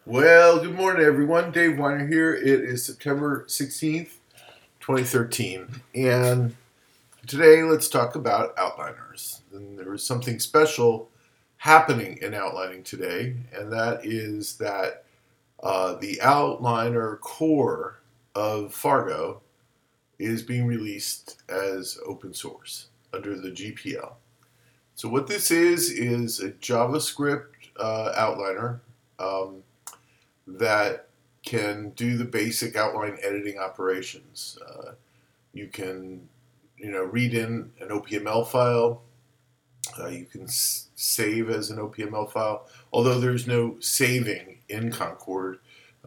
Well, good morning, everyone. Dave Weiner here. It is September 16th, 2013. And today, let's talk about outliners. And there is something special happening in outlining today, and that is that the outliner core of Fargo is being released as open source under the GPL. So, what this is a JavaScript outliner. That can do the basic outline editing operations. You can, read in an OPML file. You can save as an OPML file. Although there's no saving in Concord,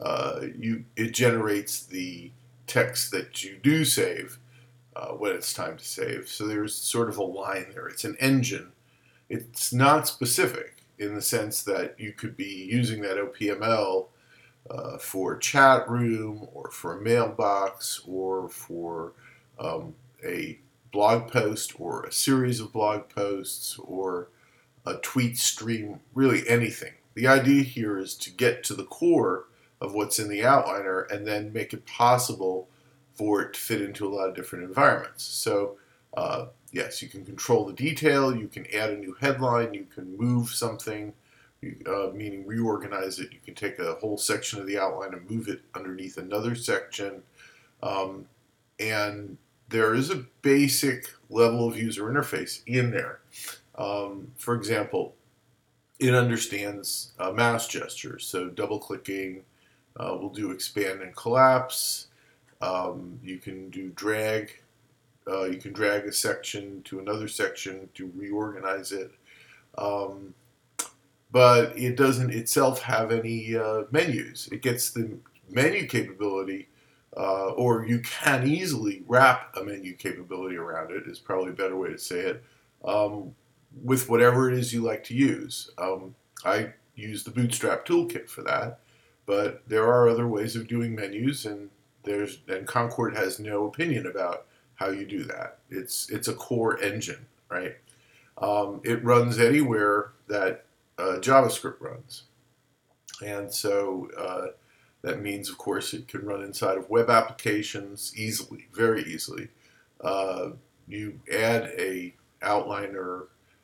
it generates the text that you do save when it's time to save. So there's sort of a line there. It's an engine. It's not specific in the sense that you could be using that OPML for a chat room or for a mailbox or for a blog post or a series of blog posts or a tweet stream, really anything. The idea here is to get to the core of what's in the outliner and then make it possible for it to fit into a lot of different environments. So, yes, you can control the detail, you can add a new headline, you can move something, meaning reorganize it. You can take a whole section of the outline and move it underneath another section. Um, and there is a basic level of user interface in there. For example, it understands mouse gestures, so double clicking will do expand and collapse. You can do drag. You can drag a section to another section to reorganize it. Um, but it doesn't itself have any menus. It gets the menu capability, or you can easily wrap a menu capability around it, is probably a better way to say it, with whatever it is you like to use. I use the Bootstrap toolkit for that, but there are other ways of doing menus, and Concord has no opinion about how you do that. It's a core engine, right? It runs anywhere that JavaScript runs. And so that means, of course, it can run inside of web applications easily, very easily. You add a outliner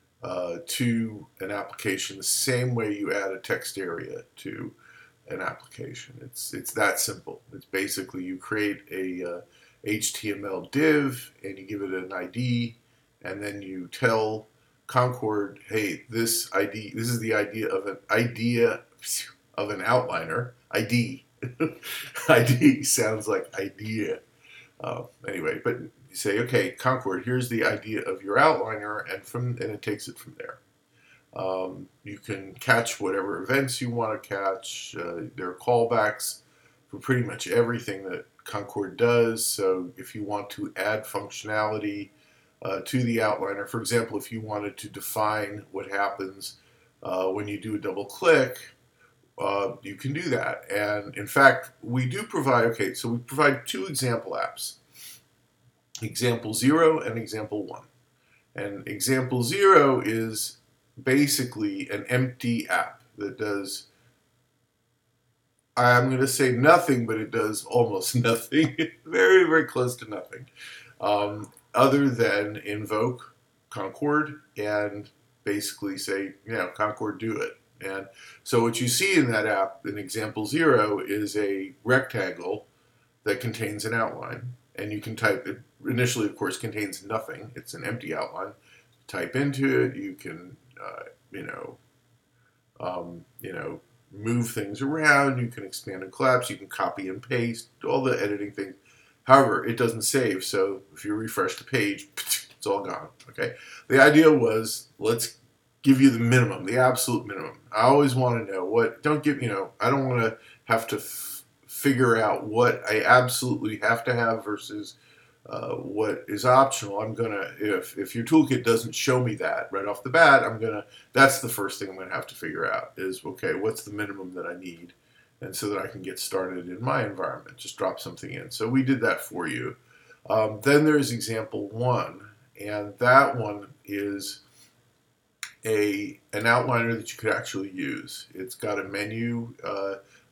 to an application the same way you add a text area to an application. It's that simple. It's basically you create a HTML div and you give it an ID, and then you tell Concord, hey, this is the idea of an outliner. ID, ID sounds like idea. Anyway, but you say, okay, Concord, here's the idea of your outliner, and it takes it from there. You can catch whatever events you want to catch. There are callbacks for pretty much everything that Concord does. So if you want to add functionality to the outliner, for example, if you wanted to define what happens when you do a double click, you can do that. And in fact, we provide two example apps, example 0 and example 1. And example 0 is basically an empty app that does, I'm going to say nothing, but it does almost nothing, very, very close to nothing, other than invoke Concord and basically say, Concord, do it. And so what you see in that app, in example 0, is a rectangle that contains an outline. And you can type it, initially, of course, contains nothing. It's an empty outline. Type into it. You can, move things around. You can expand and collapse. You can copy and paste, all the editing things. However, it doesn't save. So if you refresh the page, it's all gone. Okay. The idea was, let's give you the minimum, the absolute minimum. I always want to know I don't want to have to figure out what I absolutely have to have versus what is optional. I'm gonna, if your toolkit doesn't show me that right off the bat, that's the first thing I'm gonna have to figure out is, okay, what's the minimum that I need, and so that I can get started in my environment, just drop something in. So we did that for you. Then there's example 1, and that one is an outliner that you could actually use. It's got a menu,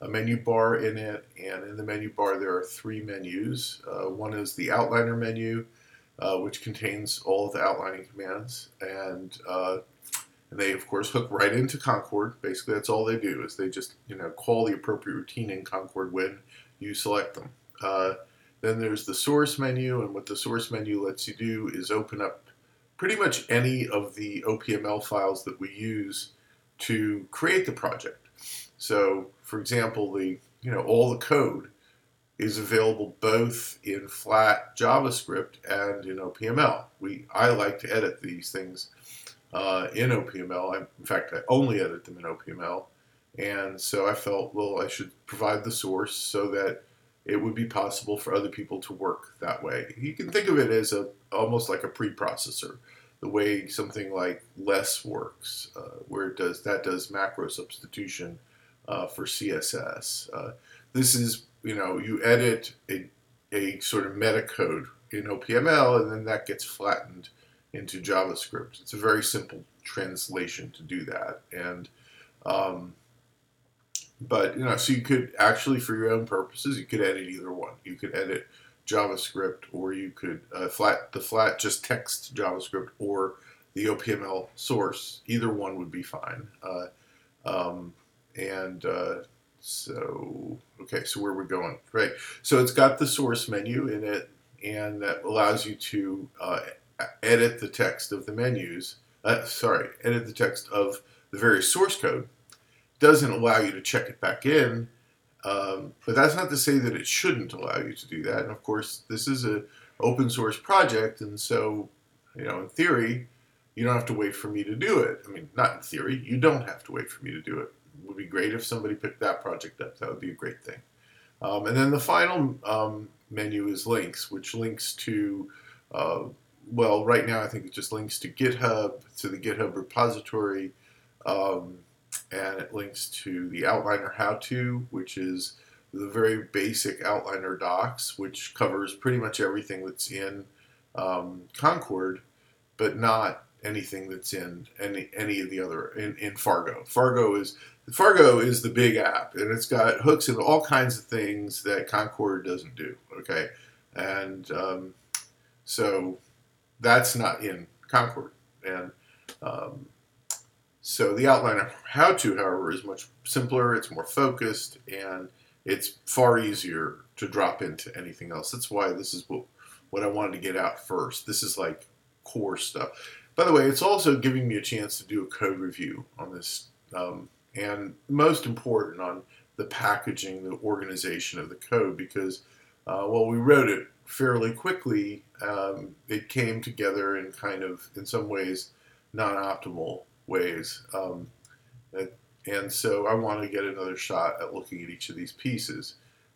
a menu bar in it, and in the menu bar there are three menus. One is the outliner menu, which contains all of the outlining commands, and they of course hook right into Concord. Basically, that's all they do is they just call the appropriate routine in Concord when you select them. Then there's the source menu, and what the source menu lets you do is open up pretty much any of the OPML files that we use to create the project. So, for example, all the code is available both in flat JavaScript and in OPML. I like to edit these things in OPML. In fact, I only edit them in OPML. And so I felt, well, I should provide the source so that it would be possible for other people to work that way. You can think of it as almost like a preprocessor, the way something like Less works, where that does macro substitution for CSS. This is, you edit a sort of metacode in OPML, and then that gets flattened into JavaScript. It's a very simple translation to do that, and but so you could actually, for your own purposes, you could edit either one. You could edit JavaScript, or you could the flat just text JavaScript, or the OPML source. Either one would be fine. So where we're going, right? So it's got the source menu in it, and that allows you to edit the text of the menus. Edit the text of the various source code. Doesn't allow you to check it back in, but that's not to say that it shouldn't allow you to do that. And of course, this is an open source project, and so in theory, you don't have to wait for me to do it. I mean, not in theory, you don't have to wait for me to do it. It would be great if somebody picked that project up. That would be a great thing. And then the final menu is links, which links to, right now I think it just links to GitHub, to the GitHub repository, and it links to the Outliner how-to, which is the very basic Outliner docs, which covers pretty much everything that's in Concord, but not anything that's in any of the other in Fargo. Fargo is the big app, and it's got hooks into all kinds of things that Concord doesn't do. Okay, and so that's not in Concord, and so the Outliner how-to, however, is much simpler. It's more focused, and it's far easier to drop into anything else. That's why this is what I wanted to get out first. This is like core stuff. By the way, it's also giving me a chance to do a code review on this, and most important, on the packaging, the organization of the code, because we wrote it fairly quickly. It came together in kind of, in some ways, non-optimal ways, and so I want to get another shot at looking at each of these pieces.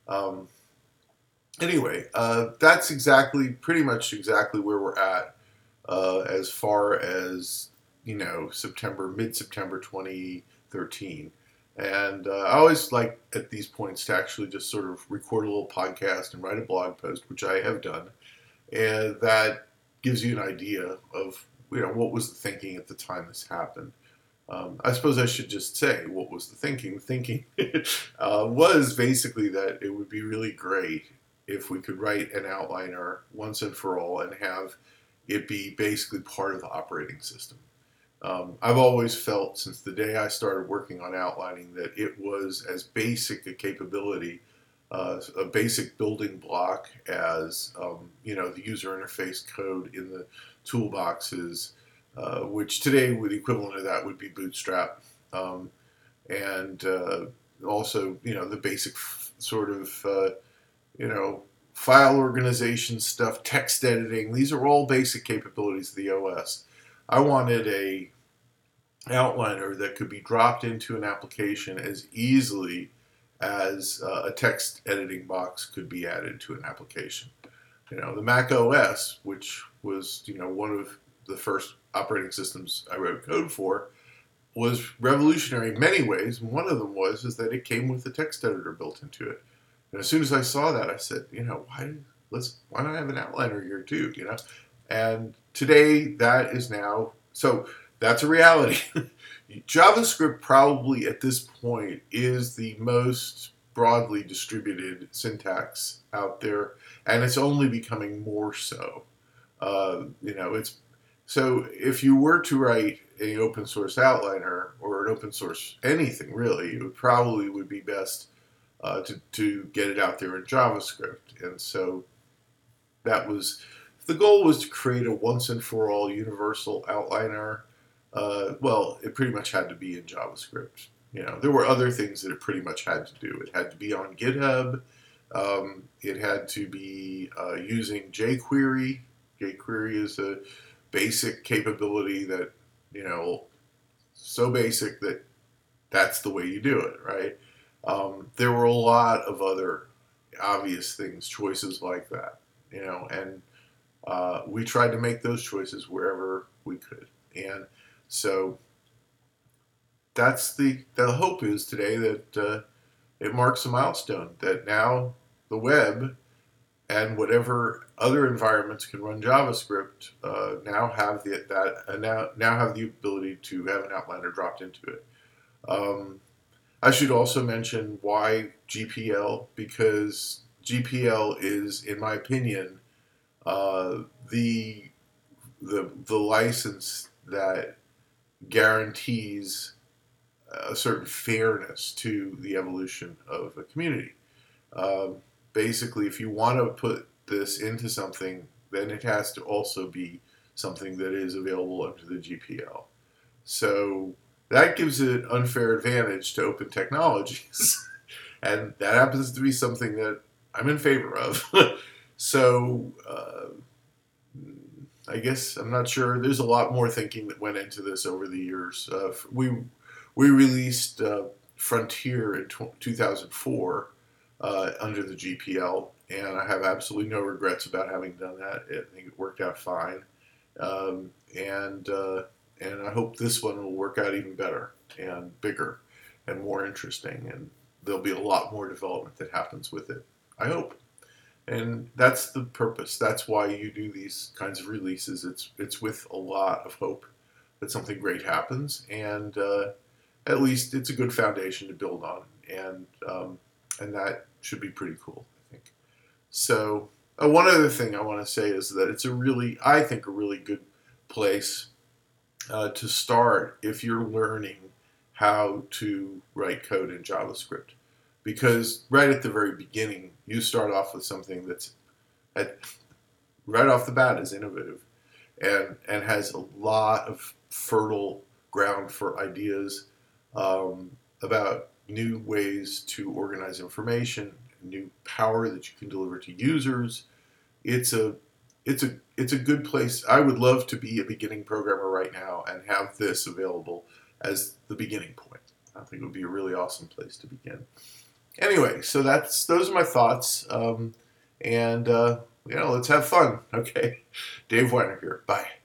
Anyway, that's pretty much exactly where we're at as far as mid-September 2013. And I always like at these points to actually just sort of record a little podcast and write a blog post, which I have done, and that gives you an idea of what was the thinking at the time this happened. I suppose I should just say what was the thinking. The thinking was basically that it would be really great if we could write an outliner once and for all and have it be basically part of the operating system. I've always felt since the day I started working on outlining that it was as basic a capability, a basic building block as the user interface code in the toolboxes, which today the equivalent of that would be Bootstrap, and also the basic sort of file organization stuff, text editing. These are all basic capabilities of the OS. I wanted a outliner that could be dropped into an application as easily as a text editing box could be added to an application. The Mac OS, which was one of the first operating systems I wrote code for, was revolutionary in many ways. And one of them is that it came with a text editor built into it. And as soon as I saw that, I said, why not have an outliner here too? And today that is now, so that's a reality. JavaScript probably at this point is the most broadly distributed syntax out there, and it's only becoming more so. It's so if you were to write an open source outliner or an open source anything really, it would be best to get it out there in JavaScript. And so that was the goal, was to create a once and for all universal outliner. Well, it pretty much had to be in JavaScript. There were other things that it pretty much had to do. It had to be on GitHub. It had to be using jQuery. jQuery is a basic capability that, so basic that that's the way you do it, right? There were a lot of other obvious things, choices like that, and we tried to make those choices wherever we could. And so that's the hope is today that it marks a milestone, that now the web and whatever other environments can run JavaScript now have now have the ability to have an outliner dropped into it. I should also mention why GPL, because GPL is, in my opinion, the license that guarantees a certain fairness to the evolution of a community. Basically, if you want to put this into something, then it has to also be something that is available under the GPL. So that gives it an unfair advantage to open technologies. And that happens to be something that I'm in favor of. So I guess I'm not sure. There's a lot more thinking that went into this over the years. We released Frontier in 2004 under the GPL, and I have absolutely no regrets about having done that. I think it worked out fine, and I hope this one will work out even better and bigger and more interesting, and there'll be a lot more development that happens with it, I hope. And that's the purpose. That's why you do these kinds of releases. It's with a lot of hope that something great happens, and at least it's a good foundation to build on, and that should be pretty cool, I think. So one other thing I want to say is that it's I think a really good place to start if you're learning how to write code in JavaScript. Because right at the very beginning, you start off with something that's right off the bat is innovative and has a lot of fertile ground for ideas about new ways to organize information, new power that you can deliver to users. It's a good place. I would love to be a beginning programmer right now and have this available as the beginning point. I think it would be a really awesome place to begin. Anyway, so those are my thoughts, and let's have fun. Okay, Dave Weiner here. Bye.